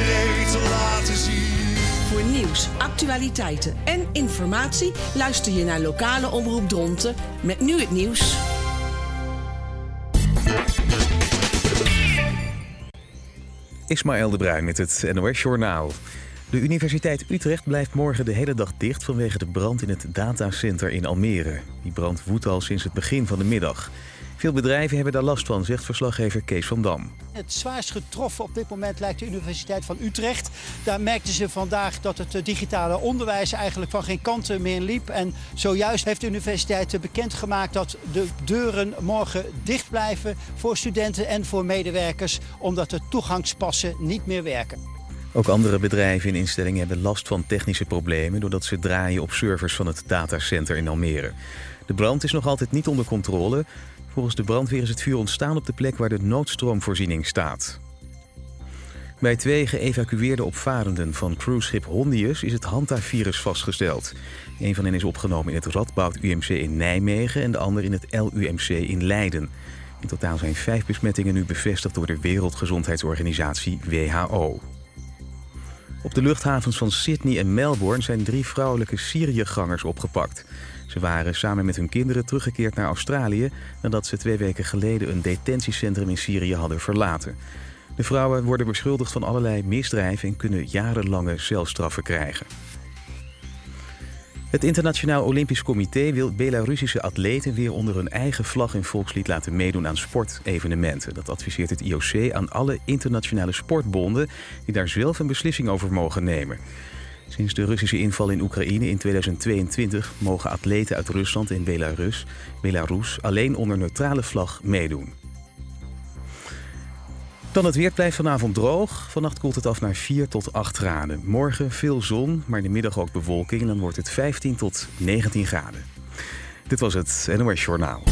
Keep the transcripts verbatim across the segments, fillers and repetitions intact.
iedereen te laten zien. Voor nieuws, actualiteiten en informatie luister je naar lokale omroep Dronten met nu het nieuws. Ismaël de Bruin met het N O S-journaal. De Universiteit Utrecht blijft morgen de hele dag dicht vanwege de brand in het datacenter in Almere. Die brand woedt al sinds het begin van de middag. Veel bedrijven hebben daar last van, zegt verslaggever Kees van Dam. Het zwaarst getroffen op dit moment lijkt de Universiteit van Utrecht. Daar merkten ze vandaag dat het digitale onderwijs eigenlijk van geen kanten meer liep. En zojuist heeft de universiteit bekendgemaakt dat de deuren morgen dicht blijven voor studenten en voor medewerkers, omdat de toegangspassen niet meer werken. Ook andere bedrijven en instellingen hebben last van technische problemen doordat ze draaien op servers van het datacenter in Almere. De brand is nog altijd niet onder controle. Volgens de brandweer is het vuur ontstaan op de plek waar de noodstroomvoorziening staat. Bij twee geëvacueerde opvarenden van cruiseschip Hondius is het hantavirus vastgesteld. Een van hen is opgenomen in het Radboud U M C in Nijmegen en de ander in het L U M C in Leiden. In totaal zijn vijf besmettingen nu bevestigd door de Wereldgezondheidsorganisatie W H O. Op de luchthavens van Sydney en Melbourne zijn drie vrouwelijke Syriëgangers opgepakt. Ze waren samen met hun kinderen teruggekeerd naar Australië nadat ze twee weken geleden een detentiecentrum in Syrië hadden verlaten. De vrouwen worden beschuldigd van allerlei misdrijven en kunnen jarenlange celstraffen krijgen. Het Internationaal Olympisch Comité wil Belarussische atleten weer onder hun eigen vlag en volkslied laten meedoen aan sportevenementen. Dat adviseert het I O C aan alle internationale sportbonden die daar zelf een beslissing over mogen nemen. Sinds de Russische inval in Oekraïne in tweeduizend tweeëntwintig mogen atleten uit Rusland en Belarus, Belarus alleen onder neutrale vlag meedoen. Dan het weer, blijft vanavond droog. Vannacht koelt het af naar vier tot acht graden. Morgen veel zon, maar in de middag ook bewolking en dan wordt het vijftien tot negentien graden. Dit was het N O S Journaal.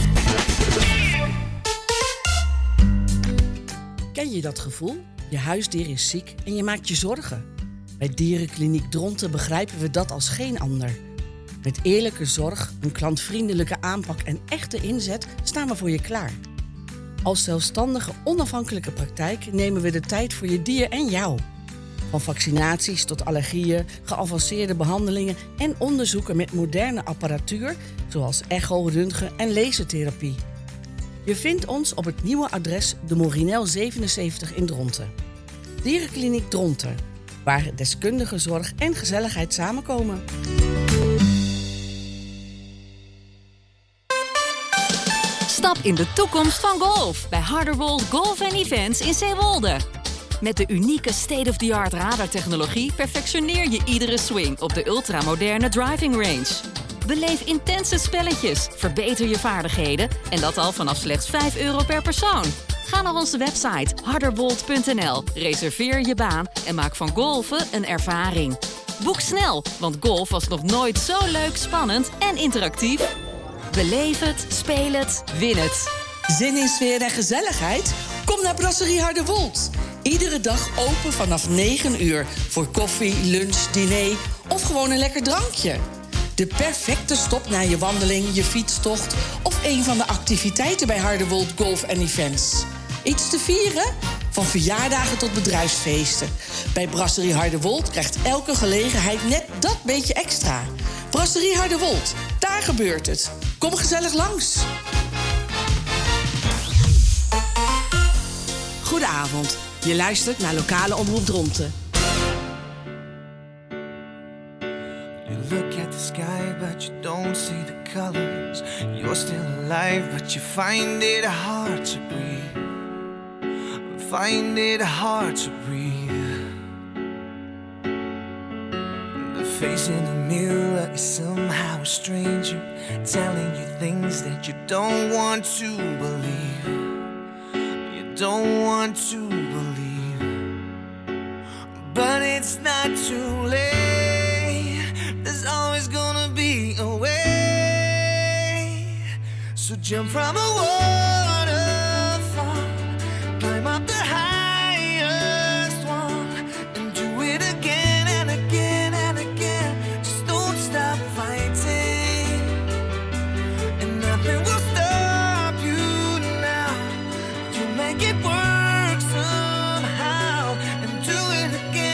Ken je dat gevoel? Je huisdier is ziek en je maakt je zorgen. Bij Dierenkliniek Dronten begrijpen we dat als geen ander. Met eerlijke zorg, een klantvriendelijke aanpak en echte inzet staan we voor je klaar. Als zelfstandige, onafhankelijke praktijk nemen we de tijd voor je dier en jou. Van vaccinaties tot allergieën, geavanceerde behandelingen en onderzoeken met moderne apparatuur, zoals echo, röntgen en lasertherapie. Je vindt ons op het nieuwe adres de Morinel zevenenzeventig in Dronten. Dierenkliniek Dronten, waar deskundige zorg en gezelligheid samenkomen. Stap in de toekomst van golf bij Harderwold Golf and Events in Zeewolde. Met de unieke state-of-the-art radartechnologie perfectioneer je iedere swing op de ultramoderne driving range. Beleef intense spelletjes, verbeter je vaardigheden en dat al vanaf slechts vijf euro per persoon. Ga naar onze website harderwold punt n l, reserveer je baan en maak van golfen een ervaring. Boek snel, want golf was nog nooit zo leuk, spannend en interactief. Beleef het, speel het, win het. Zin in sfeer en gezelligheid? Kom naar Brasserie Harderwold. Iedere dag open vanaf negen uur voor koffie, lunch, diner of gewoon een lekker drankje. De perfecte stop na je wandeling, je fietstocht of een van de activiteiten bij Harderwold Golf and Events. Iets te vieren? Van verjaardagen tot bedrijfsfeesten. Bij Brasserie Harderwold krijgt elke gelegenheid net dat beetje extra. Brasserie Harderwold, daar gebeurt het. Kom gezellig langs. Goedenavond. Je luistert naar lokale omroep Dronten. You look at the sky but you don't see the colors. You're still alive but you find it hard to breathe. Find it hard to breathe. The face in the mirror is somehow a stranger, telling you things that you don't want to believe. You don't want to believe. But it's not too late. There's always gonna be a way. So jump from a waterfall, climb up the highest one, and do it again and again and again. Just don't stop fighting, and nothing will stop you now. You make it work somehow, and do it again.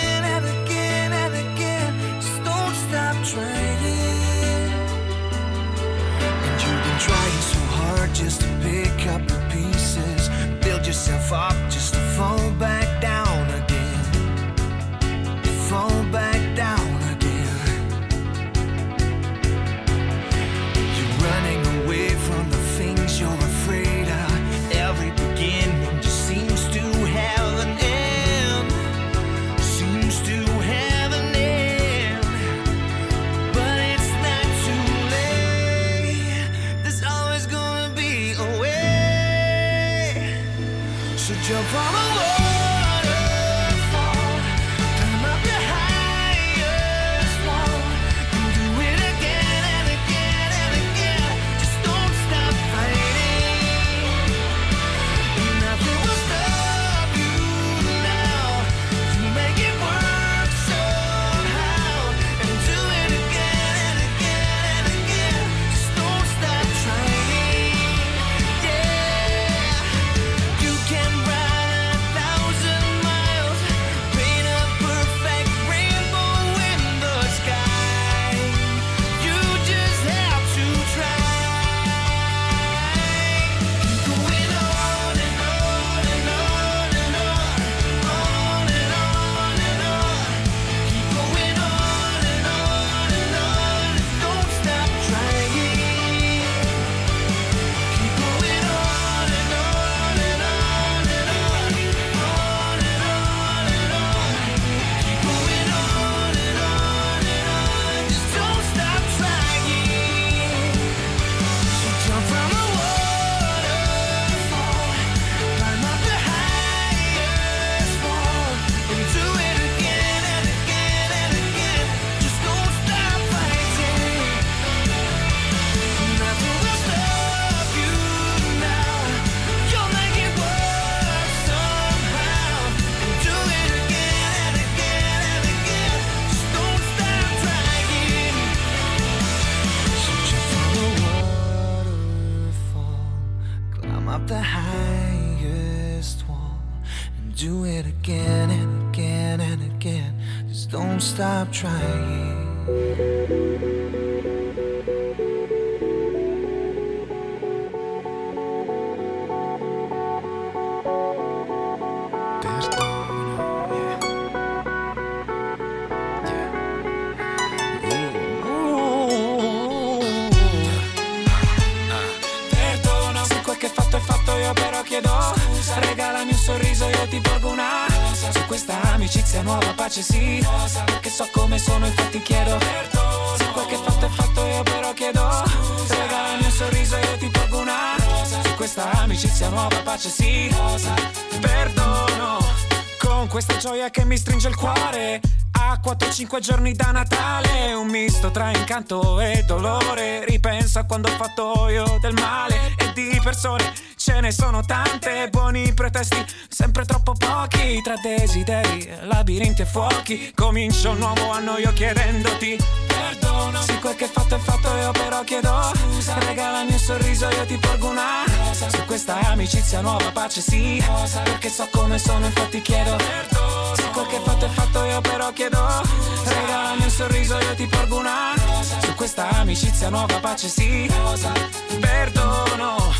again and again and again. Just don't stop trying. Chiedo scusa, regalami un sorriso, io ti porgo una rosa. Su questa amicizia nuova pace sì rosa. Perché so come sono, infatti chiedo perdono. Se quel che fatto è fatto, io però chiedo scusa, regalami un sorriso, io ti porgo una rosa. Su questa amicizia nuova pace sì rosa. Perdono con questa gioia che mi stringe il cuore. A quattro cinque giorni da Natale, un misto tra incanto e dolore. Ripenso a quando ho fatto io del male e di persone ce ne sono tante, buoni pretesti, sempre troppo pochi. Tra desideri, labirinti e fuochi, comincio un nuovo anno io chiedendoti perdono. Sì, quel che fatto è fatto, io però chiedo scusa, regalami un sorriso, io ti porgo una rosa. Su questa amicizia nuova pace sì rosa. Perché so come sono, infatti chiedo perdono. Sì, quel che fatto è fatto, io però chiedo scusa, regalami un sorriso, io ti porgo una rosa. Su questa amicizia nuova pace sì rosa. Perdono.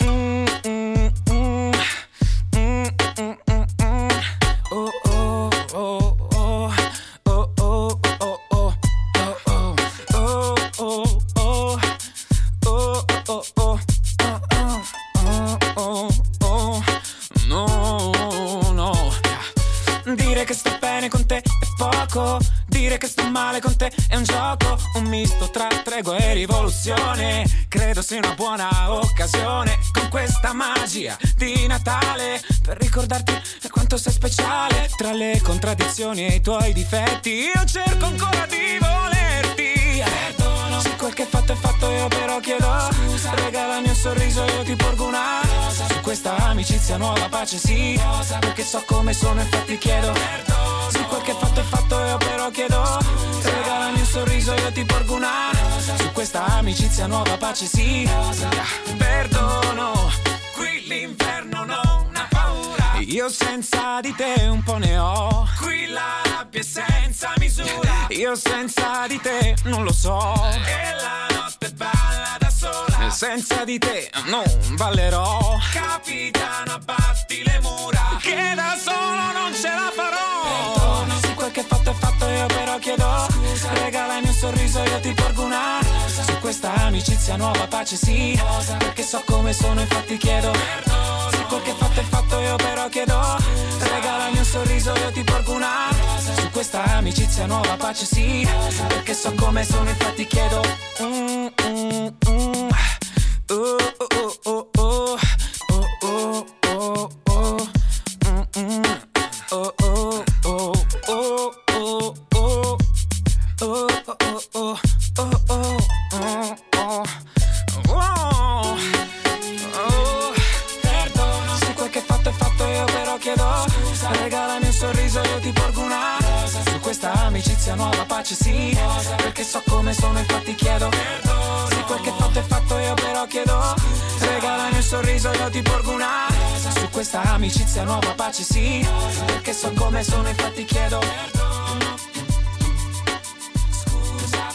Dire che sto male con te è un gioco, un misto tra tregua e rivoluzione. Credo sia una buona occasione con questa magia di Natale per ricordarti quanto sei speciale. Tra le contraddizioni e i tuoi difetti io cerco ancora di volerti. Perdono. Se quel che è fatto è fatto, io però chiedo scusa, regalami un sorriso, io ti porgo una rosa. Su questa amicizia nuova pace sì rosa. Perché so come sono, infatti chiedo perdono. Se quel che è fatto è fatto, io però chiedo scusa, regalami un sorriso, io ti porgo una rosa. Su questa amicizia nuova pace sì rosa. Perdono. Qui l'inverno non ha paura, io senza di te un po' ne ho. Qui la rabbia è senza misura, io senza di te non lo so. E la notte balla da sola, senza di te non ballerò. Capitano, abbatti le mura, che da solo non ce la farò. Perdono. Se quel che fatto è fatto, io però chiedo scusa, regalami un sorriso, io ti porgo una rosa. Su questa amicizia nuova pace sì rosa. Perché so come sono, infatti chiedo perdono. Se quel che fatto è fatto, io però chiedo scusa, regalami un sorriso, io ti porgo una rosa. Su questa amicizia nuova pace sì rosa. Perché so come sono, infatti chiedo mm, mm, mm. Oh, oh, oh, oh, oh, oh, oh, oh, mm, mm. Oh, oh, oh, oh, oh, oh, oh, oh, oh, oh, oh, oh, oh, oh. Perdono. Se quel che fatto è fatto, io però chiedo scusa, regalami un sorriso, io ti porgo una rosa. Su questa amicizia nuova pace sì rosa. Perché so come sono, infatti chiedo perdono. Se quel che fatto è fatto, io però chiedo scusa, regalami un sorriso, io ti porgo una rosa. Su questa amicizia nuova pace sì rosa. Perché so come sono, infatti chiedo perdono. Scusa.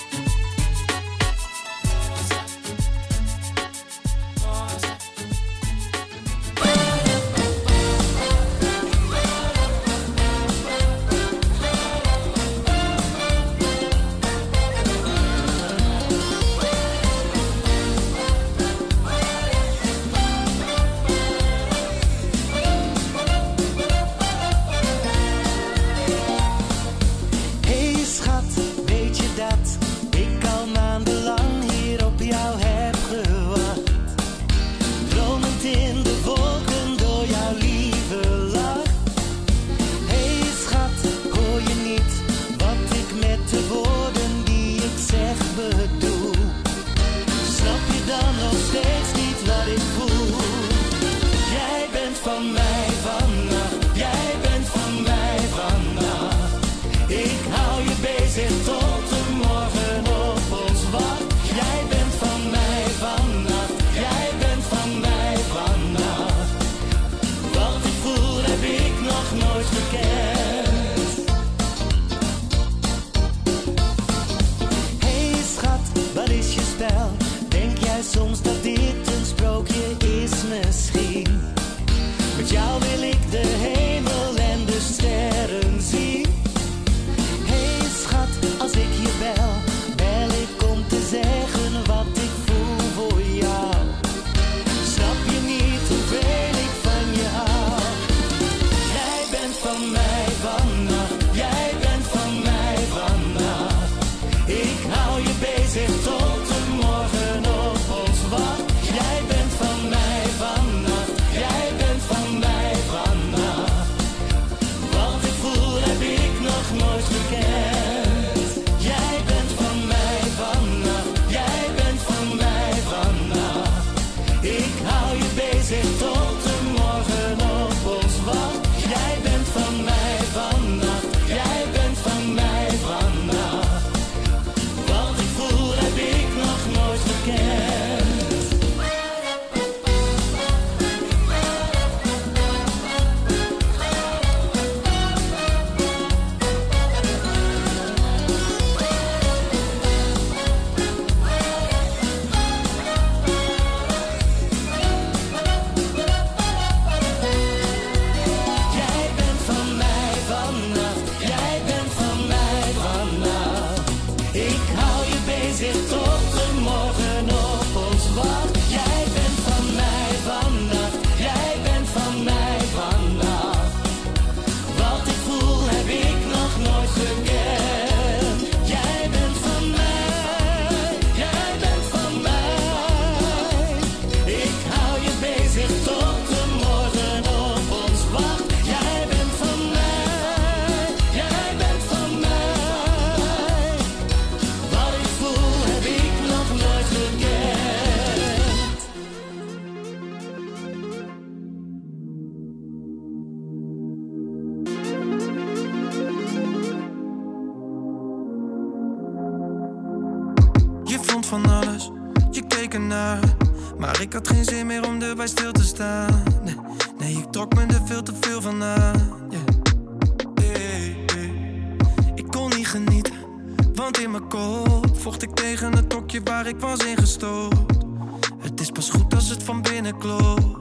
naar. Maar ik had geen zin meer om erbij stil te staan. Nee, nee, ik trok me er veel te veel van aan. Yeah. Hey, hey. Ik kon niet genieten, want in mijn kop vocht ik tegen het hokje waar ik was ingestopt. Het is pas goed als het van binnen klopt.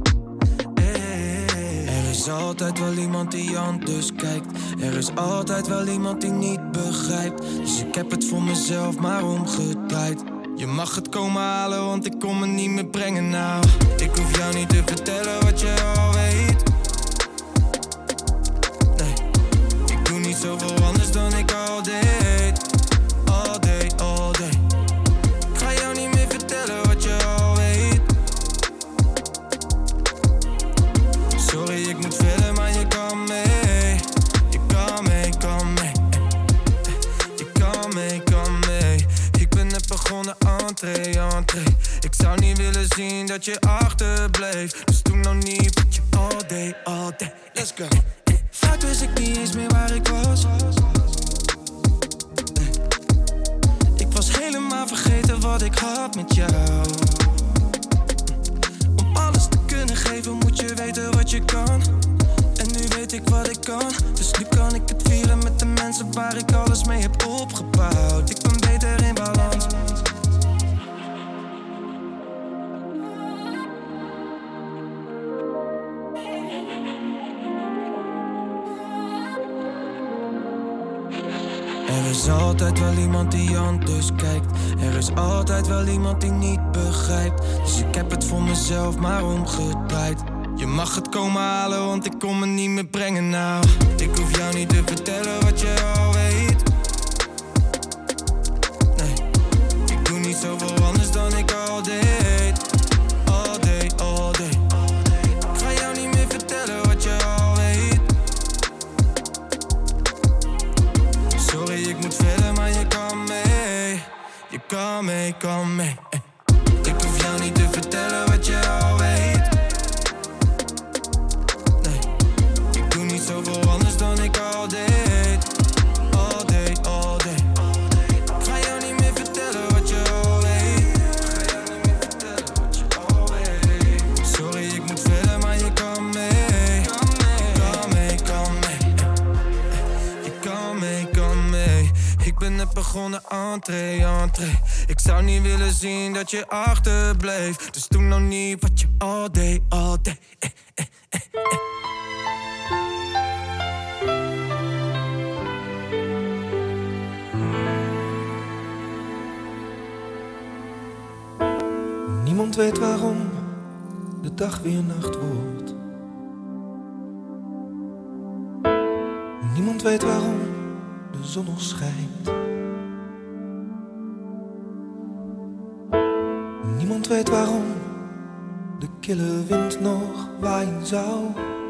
Er is altijd wel iemand die anders kijkt. Er is altijd wel iemand die niet begrijpt. Dus ik heb het voor mezelf maar omgedraaid. Je mag het komen halen, want ik kon me niet meer brengen nou. Ik hoef jou niet te vertellen wat je al weet. Nee, ik doe niet zoveel anders dan ik al deed. All day, all day. Ik ga jou niet meer vertellen wat je al weet. Sorry, ik moet verder, maar je kan mee. Je kan mee, kan mee. Je kan mee, kan mee. Ik ben net begonnen, entree, entree. Ik zou niet willen zien dat je achterbleef. Dus doe nou niet wat je all day, all day. Let's go. Vaak wist ik niet eens meer waar ik was. Ik was helemaal vergeten wat ik had met jou. Om alles te kunnen geven moet je weten wat je kan. En nu weet ik wat ik kan. Dus nu kan ik het vieren met de mensen waar ik alles mee heb opgebouwd. Ik ben beter in balans. Er is altijd wel iemand die anders kijkt. Er is altijd wel iemand die niet begrijpt. Dus ik heb het voor mezelf maar omgedraaid. Je mag het komen halen, want ik kon me niet meer brengen nou. Ik hoef jou niet te vertellen wat je al weet. Nee, ik doe niet zoveel anders dan ik al deed. All day, all day. Ik ga jou niet meer vertellen wat je al weet. Sorry, ik moet verder, maar je kan mee. Je kan mee, kan mee. Ik hoef jou niet te vertellen wat je al weet. Nee, ik doe niet zoveel anders dan ik al deed. All day, all day. Ik ga jou niet meer vertellen wat je al weet. Ik ga jou niet meer vertellen wat je al weet. Sorry, ik moet verder, maar je kan mee. Kan mee, kan mee. Je kan mee, kan mee. Ik ben net begonnen, entree, entree. Ik zou niet willen zien dat je achterbleef. Dus doe nou niet wat je all day, all day. Eh, eh, eh, eh. Niemand weet waarom de dag weer nacht wordt. Niemand weet waarom de zon nog schijnt. Niemand weet waarom de kille wind nog waaien zou.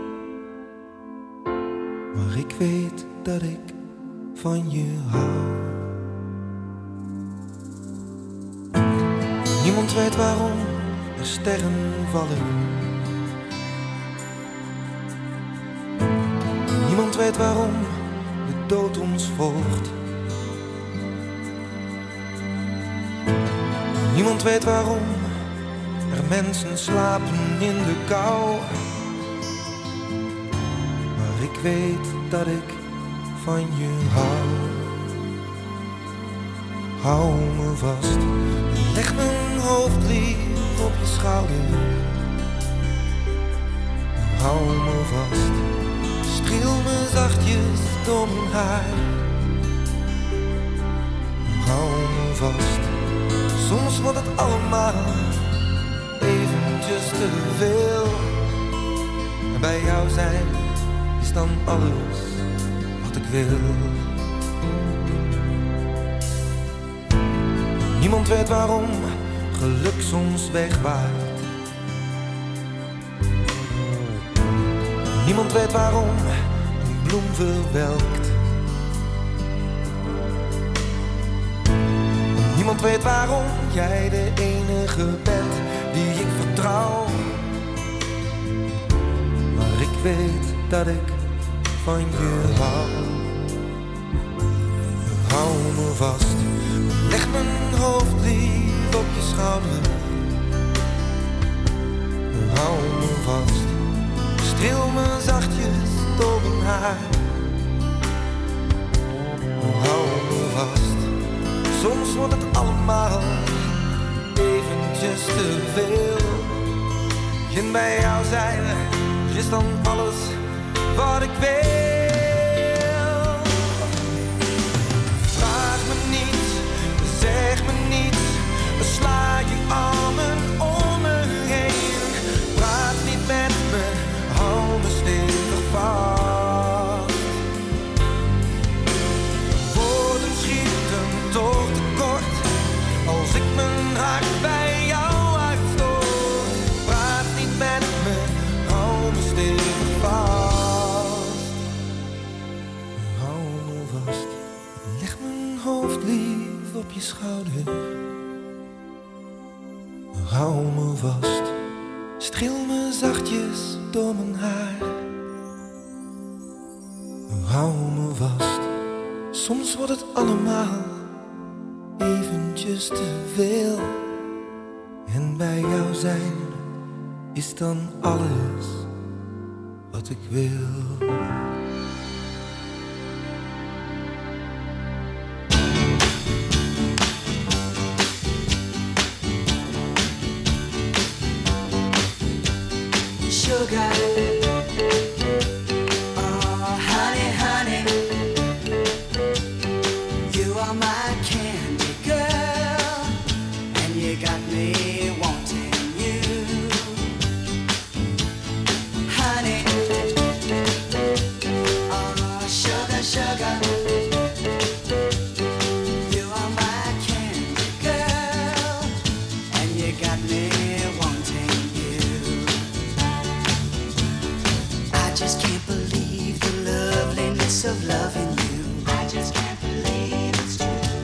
Maar ik weet dat ik van je hou. Niemand weet waarom er sterren vallen. Niemand weet waarom de dood ons volgt. Niemand weet waarom er mensen slapen in de kou. Maar ik weet dat ik van je hou. Hou me vast, leg mijn hoofd lief op je schouder. Hou me vast, streel me zachtjes door mijn haar. Hou me vast, soms wordt het allemaal eventjes te veel. En bij jou zijn is dan alles wat ik wil. Niemand weet waarom geluk soms wegwaait. Niemand weet waarom een bloem verwelkt. Niemand weet waarom jij de enige bent die ik vertrouw. Maar ik weet dat ik van je hou. Hou me vast, leg mijn hoofd lief op je schouder. hou me vast. Streel me zachtjes door mijn haar. Hou me vast. Soms wordt het allemaal eventjes te veel. En bij jou zijn is dan alles wat ik wil. Vraag me niets, zeg me niets. Sla je armen om me heen. Praat niet met me, hou me stevig vast. Woorden schieten toch tekort als ik mijn hart bij jou uitstoot. Praat niet met me, hou me stevig vast. Hou me vast, leg mijn hoofd lief op je schouder. Hou me vast, streel me zachtjes door mijn haar. Hou me vast, soms wordt het allemaal eventjes te veel. En bij jou zijn is dan alles wat ik wil. Sugar, oh honey, honey, you are my candy girl, and you got me wanting you, honey, oh sugar, sugar, you are my candy girl, and you got me wanting you. I just can't believe the loveliness of loving you. I just can't believe it's true.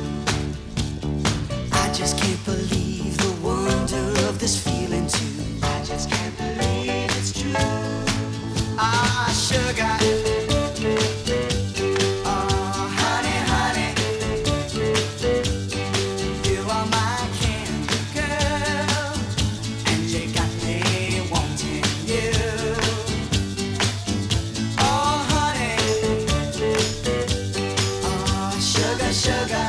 I just can't believe the wonder of this feeling too. I just can't believe it's true. Ah, sugar. Oh, honey, honey. You are my candy girl, and you got me wanting you. Sugar,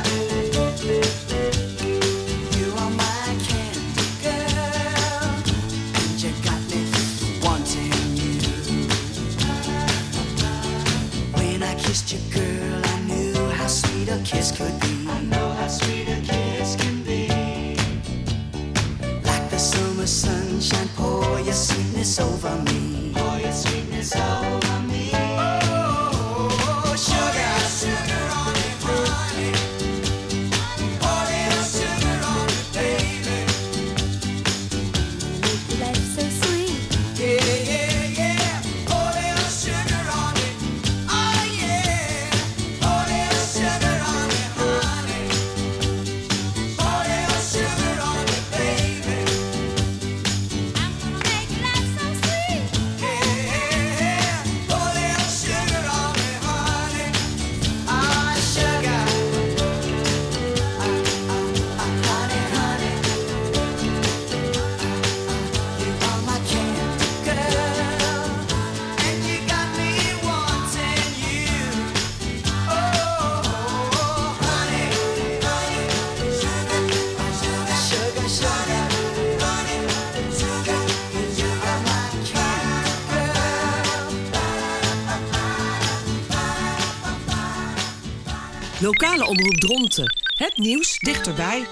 you are my candy girl, and you got me wanting you. When I kissed you, girl, I knew how sweet a kiss could be. I know how sweet a kiss can be. Like the summer sunshine, pour your sweetness over me. Pour your sweetness over me. Oh, sugar, sugar on me, honey. Lokale omroep Dronten. Het nieuws dichterbij.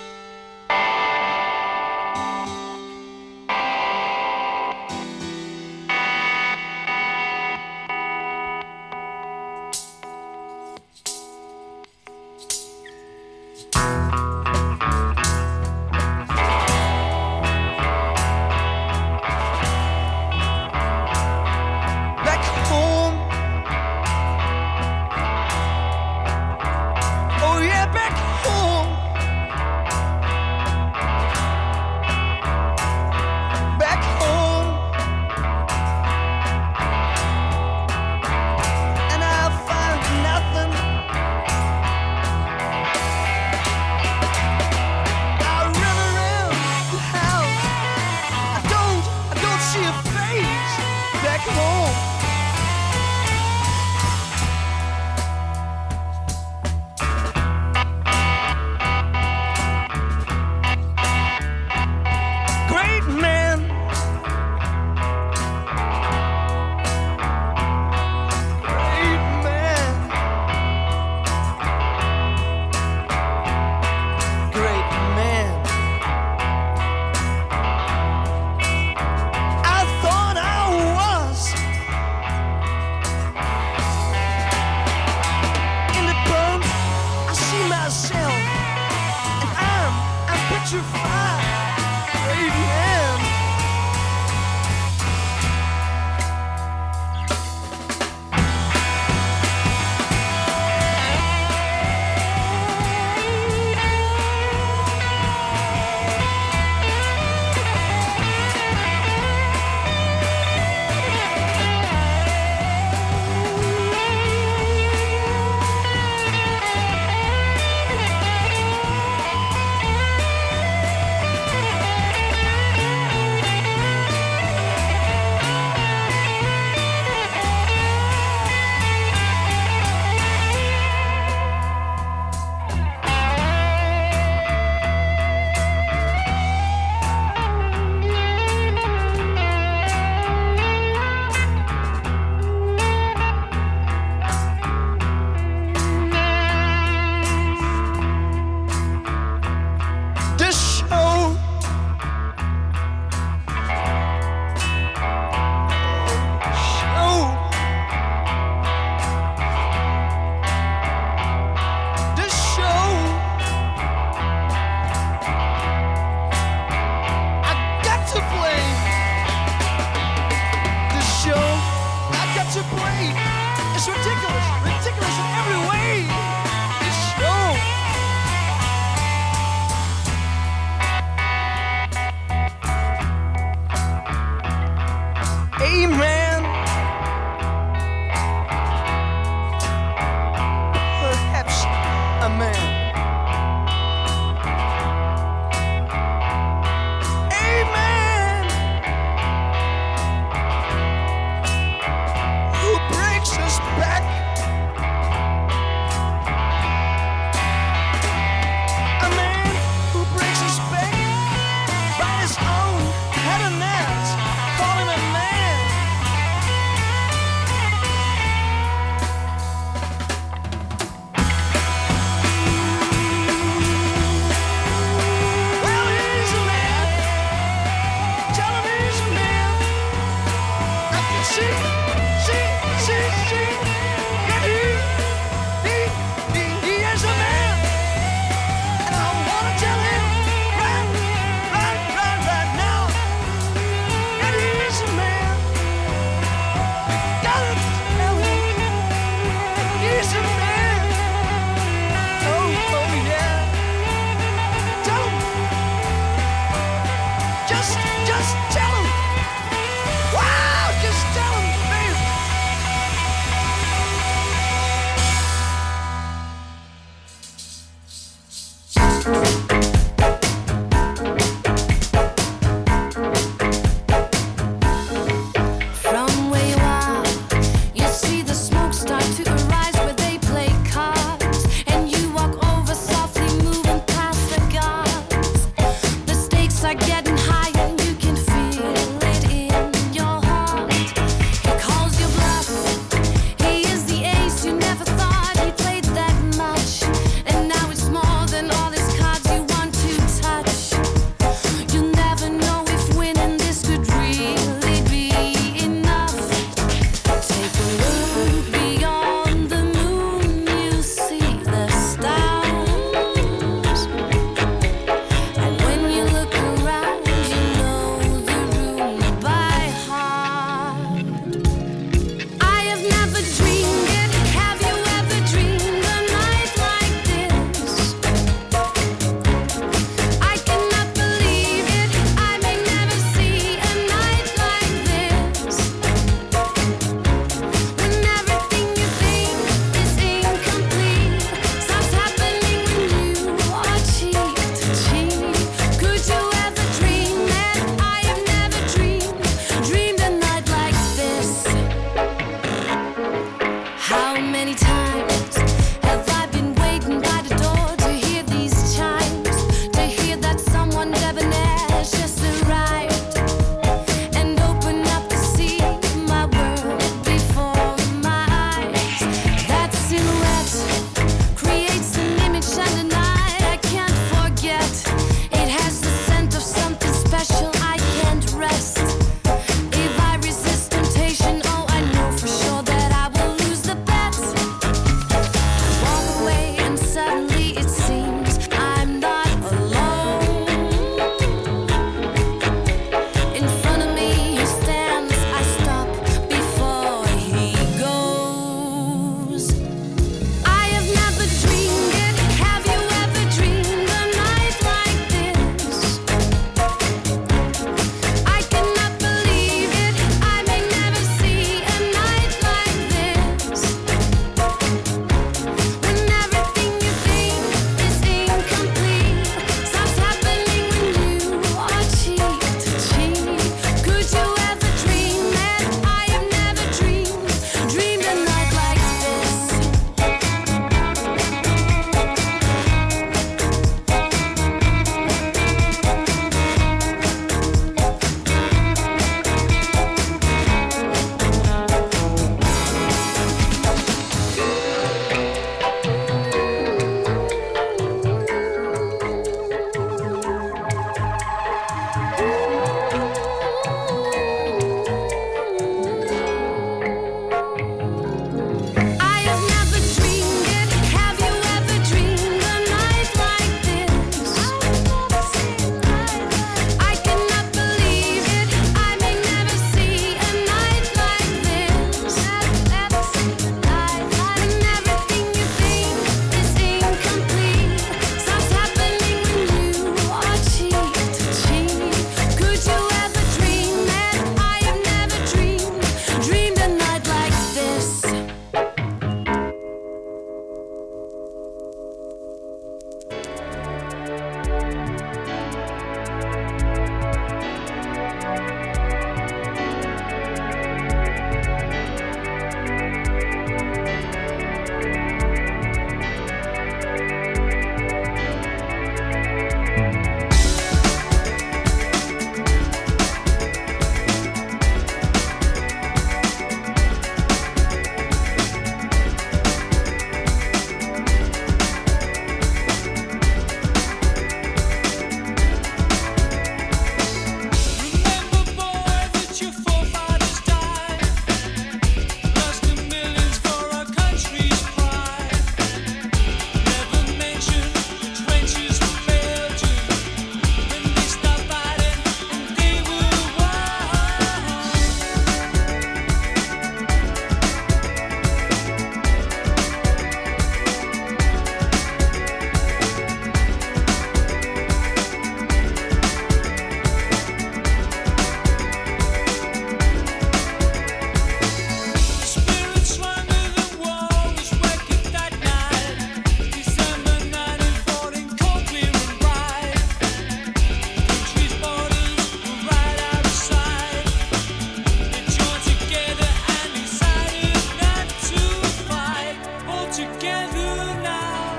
together now.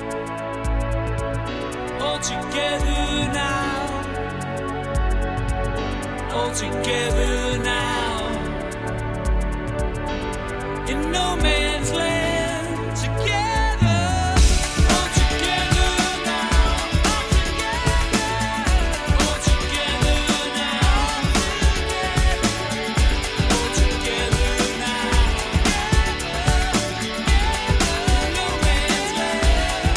All together now. All together now. In no man's land together. All together now. All together now. All together now. In no man's land.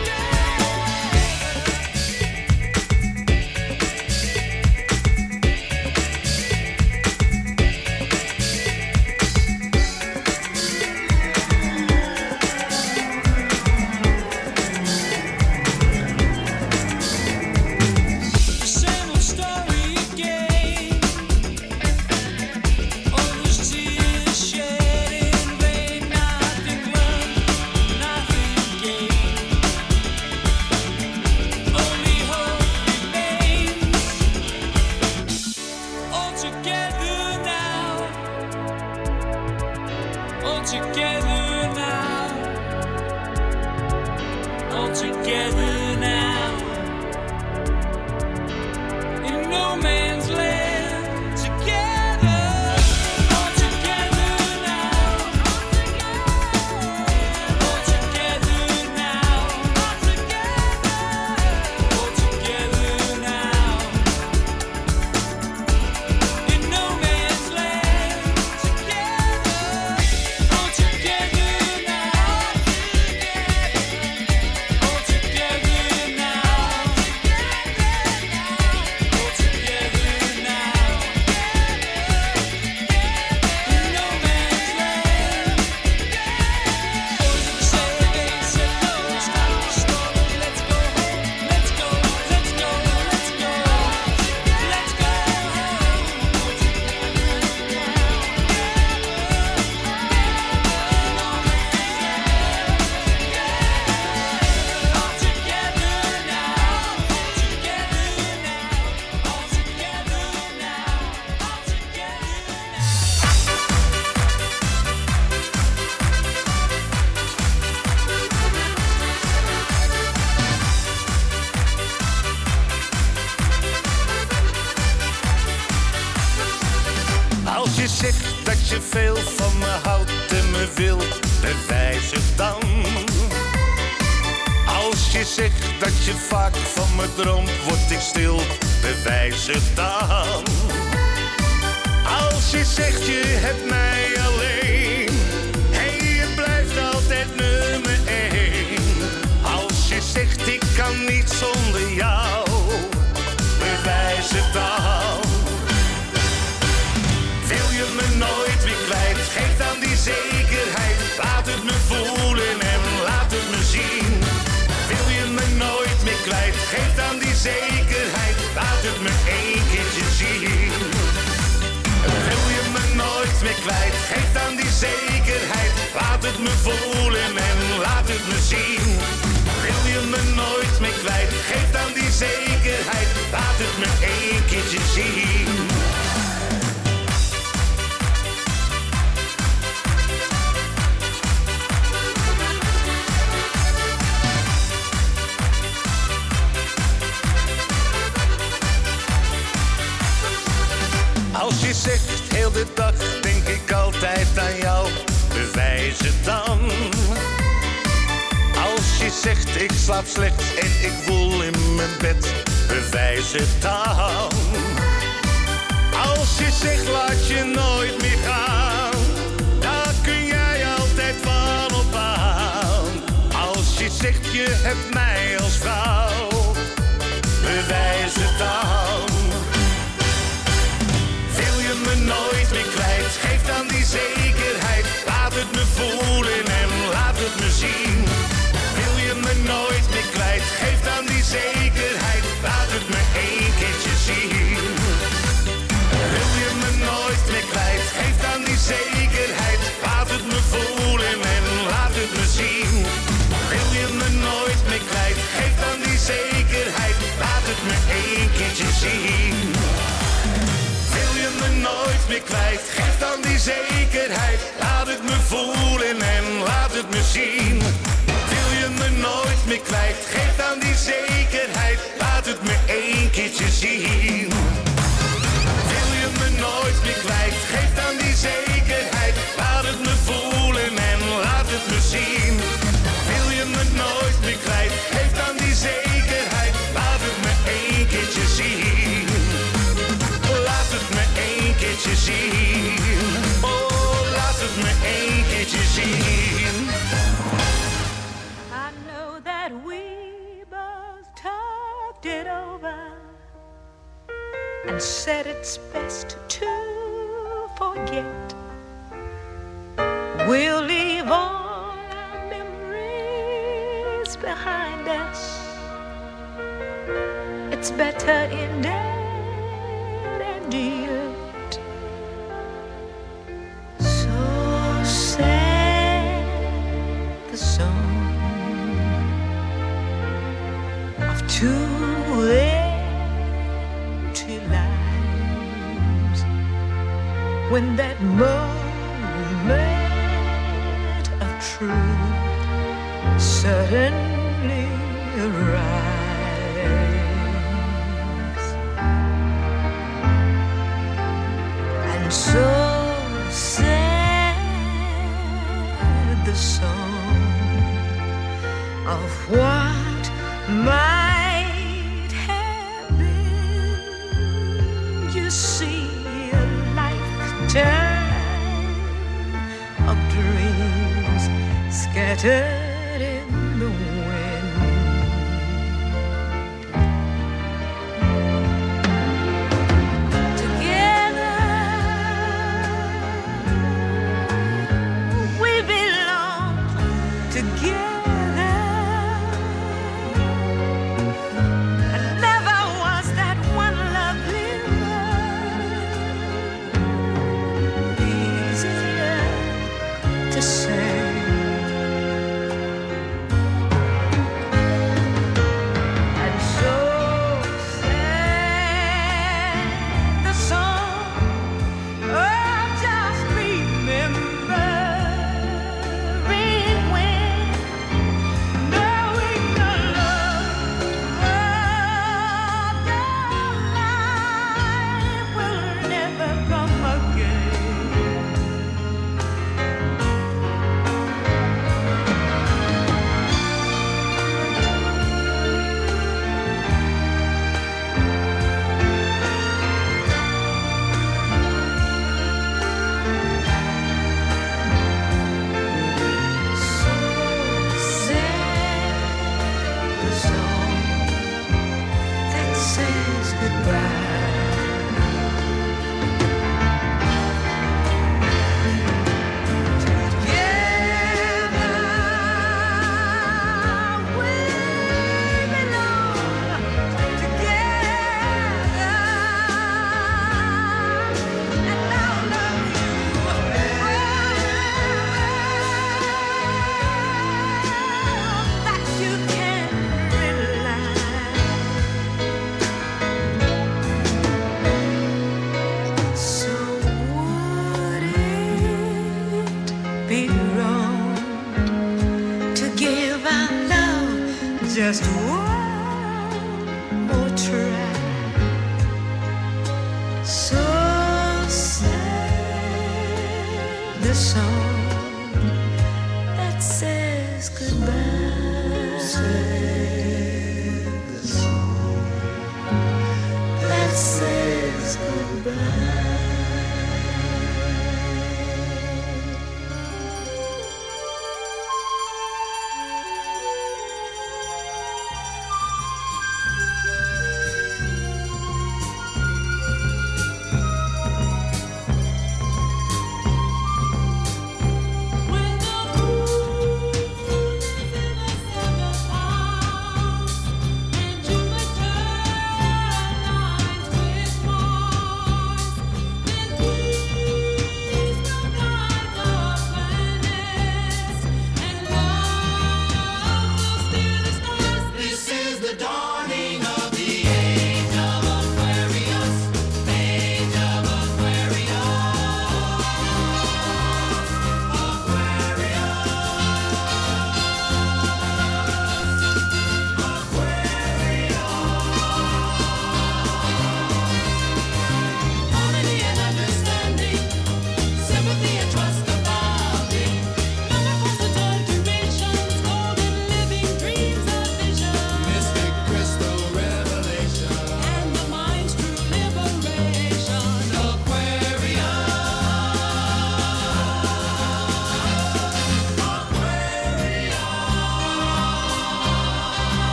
The same old story again. All those tears shed in vain. Nothing learned, nothing gained. Only hope remains. All together now. All together now. All together now. In no man's land together. All together now. All together now. All together now. In no man's land together. All together now. All together now. All together now. In no man's land. Boys of the same age said no, stop the story. Let's go home. Let's go. Let's go. Let's go. Let's go home. All together now. All together now. Together now. All together now. All together now. Als je zegt dat je veel van me houdt en me wilt, bewijs het dan. Als je zegt dat je vaak van me droomt, word ik stil, bewijs het dan. Als je zegt je hebt mij alleen, hey, je blijft altijd nummer één. Als je zegt ik kan niet zonder jou, bewijs het dan. Wil je me nooit meer kwijt, geef dan die zekerheid. Laat het me voelen en laat het me zien. Wil je me nooit meer kwijt, geef dan die zekerheid. Laat het me één keertje zien. Wil je me nooit meer kwijt, geef dan die zekerheid. Laat het me voelen en laat het me zien. Wil je me nooit meer kwijt, geef dan die zekerheid. Laat het me één keertje zien. Als je zegt heel de dag, denk ik altijd aan jou, bewijs het dan. Als je zegt ik slaap slecht en ik woel in mijn bed, bewijs het dan. Als je zegt laat je nooit meer gaan, daar kun jij altijd van op aan. Als je zegt je hebt mij als vrouw, bewijs het dan. Wil je me nooit meer kwijt, geef dan die zekerheid. Laat het me voelen en laat het me zien. Wil je me nooit meer kwijt, geef dan die zekerheid. Laat het me één keertje zien. Wil je me nooit meer kwijt, geef dan die zekerheid. Laat het me voelen en laat het me zien. Wil je me nooit meer kwijt, geef dan die zekerheid. Laat het me één keertje zien. Wil je me nooit meer kwijt, geef dan die zekerheid. Laat het me voelen en laat het me zien. Wil je me nooit meer kwijt? Geef dan die zekerheid. Laat het me één keertje zien. Wil je me nooit meer kwijt? Geef dan die zekerheid. Laat het me voelen en laat het me zien. Wil je me nooit meer kwijt? Geef dan die zekerheid. Laat het me één keertje zien. Laat het me één keertje zien. Oh, laat het me één keertje zien. I know that we both talked it over and said it's best to forget. We'll leave all our memories behind us. It's better in dead and yet. So sad the song of two empty lives when that moment of truth suddenly arrives. And so sad the song of what might have been. You see a lifetime of dreams scattered in the wind. Together we belong, together. And never was that one lovely word easier to say. And so sad the song of just remembering when knowing the love of your life will never come again. So sad the song that says goodbye. Together we belong, together, and I'll love you that you can rely. So would it be wrong to give our love just one more try? So sad the song that says goodbye. Sad the song that says goodbye.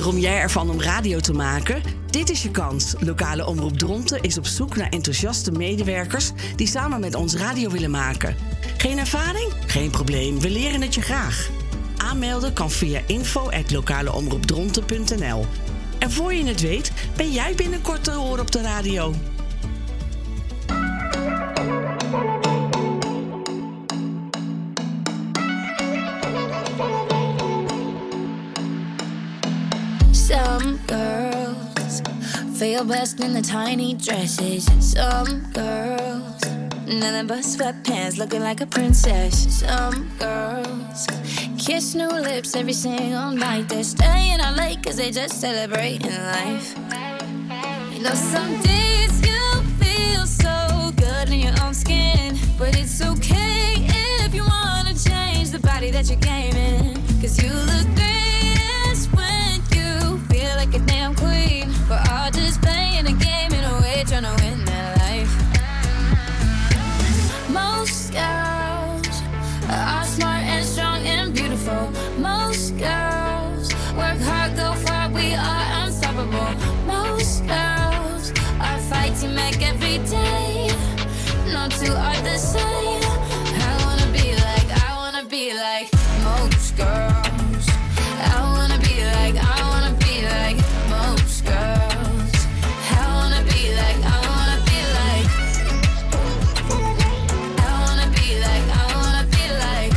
Droom jij ervan om radio te maken? Dit is je kans. Lokale Omroep Dronten is op zoek naar enthousiaste medewerkers die samen met ons radio willen maken. Geen ervaring? Geen probleem, we leren het je graag. Aanmelden kan via info at lokaleomroepdronten punt n l. En voor je het weet, ben jij binnenkort te horen op de radio. Some girls feel best in the tiny dresses. Some girls, nothing but sweatpants, looking like a princess. Some girls kiss new lips every single night. They're staying out late cause they just celebrating life. You know, some days you feel so good in your own skin, but it's okay if you wanna change the body that you're gaming. Cause you look greatest when you feel like a damn queen. We're all just playing a game in a way, trying to win that life. Most girls are smart and strong and beautiful. Most girls work hard, go far, we are unstoppable. Most girls are fighting back every day. No two are the same. I wanna be like, I wanna be like most girls. I wanna be like, I wanna be like most girls. I wanna be like, I wanna be like. I wanna be like, I wanna be like.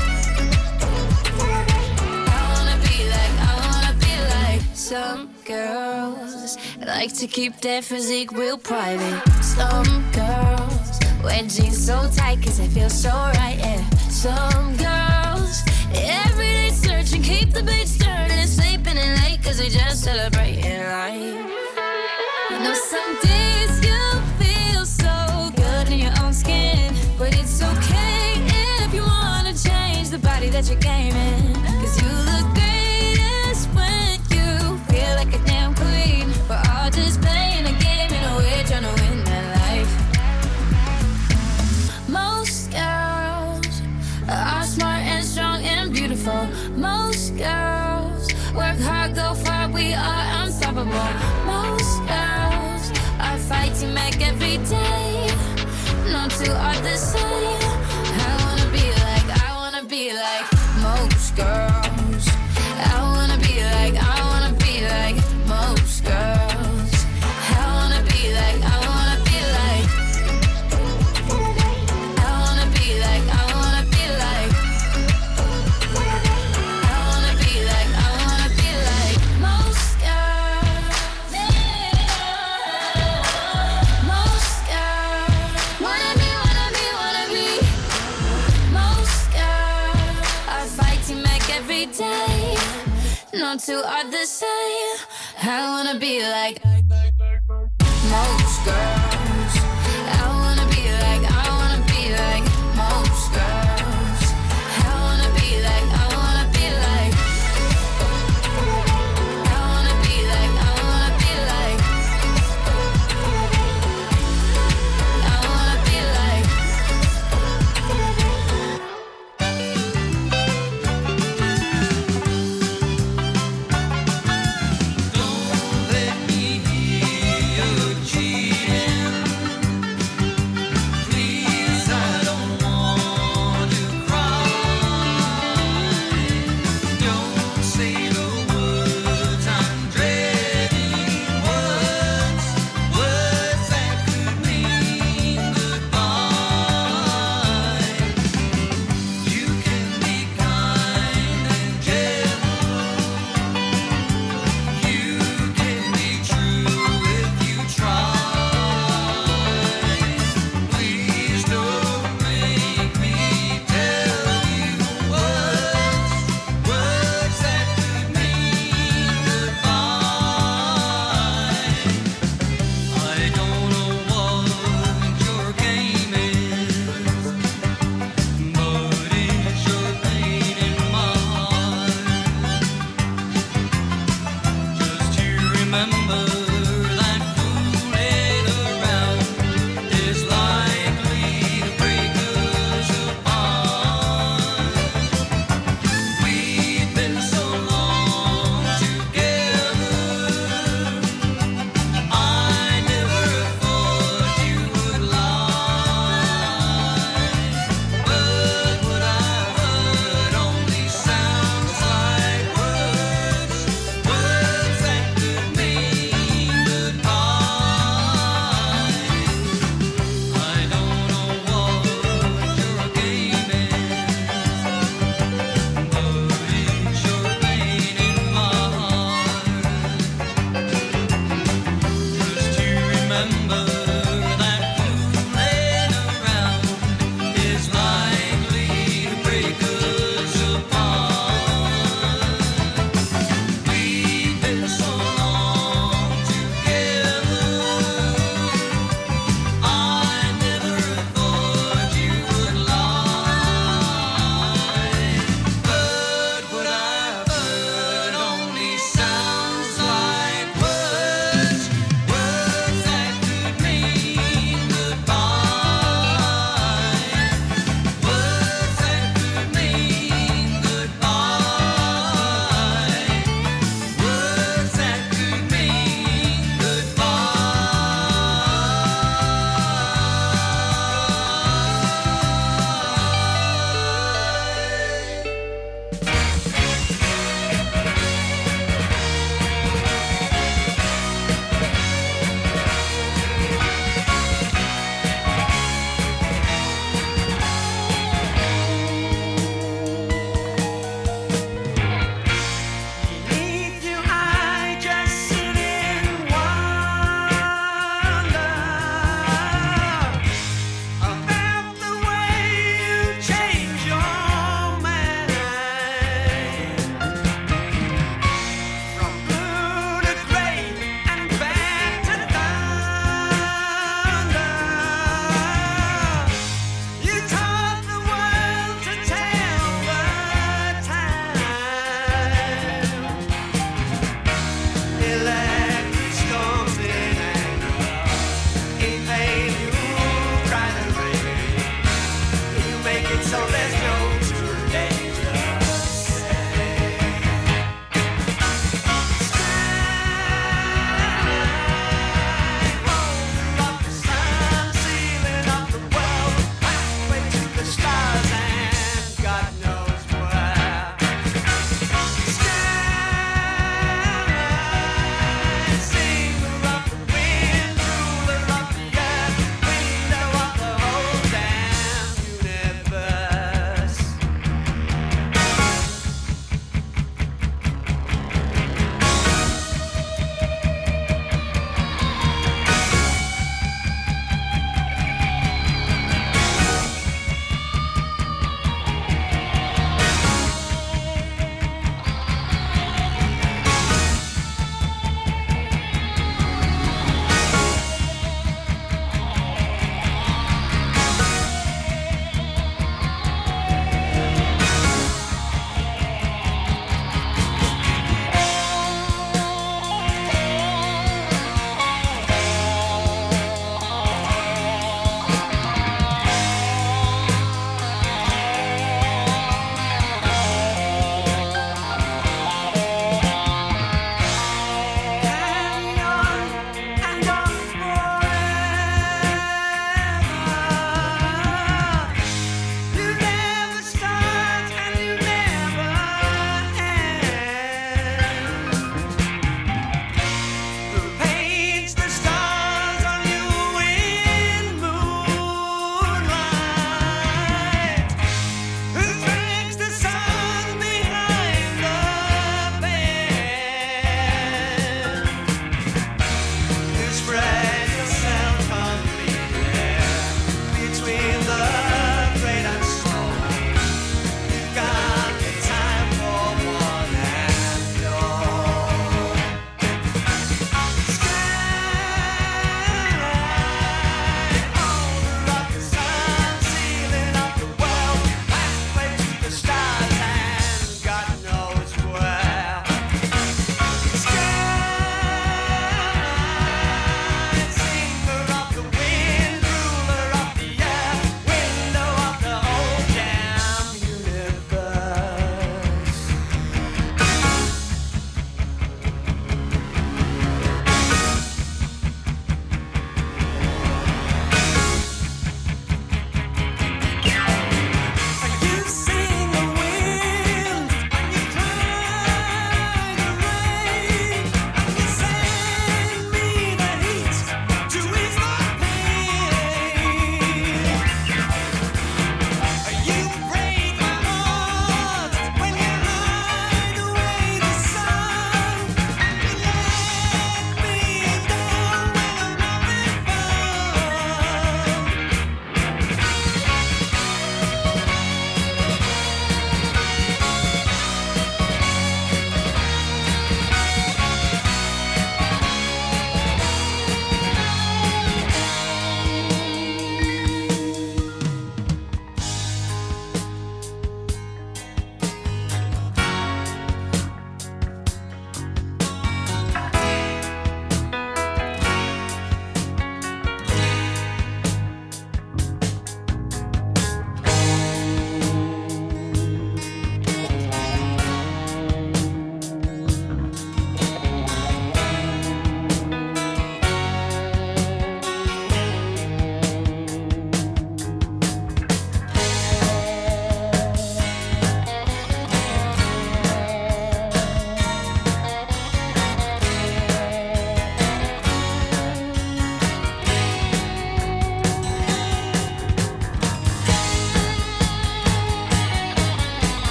I wanna be like, I wanna be like. Some girls like to keep their physique real private. Some girls wear jeans so tight cause they feel so right, yeah. Some girls every day searching, keep the beats turning and sleeping in late cause they just celebrating life. You know, some days you feel so good in your own skin, but it's okay if you wanna change the body that you're gaming. Cause you look greatest when you feel like a damn queen. We're all just playing a game in a way, trying to win that life. Most girls are smart and strong and beautiful. Most girls work hard, go far, we are unstoppable. Most girls are fighting back every day. No two are the same. I wanna be like, I wanna be like most girls. I wanna be like, I wanna be like most girls. I wanna be like, I wanna be like. I wanna be like, I wanna be like. I wanna be like, I wanna be like most girls. Most girls. Wanna be, wanna be, wanna be. Most girls are fighting back every day. No two are the same. I wanna be like most girls.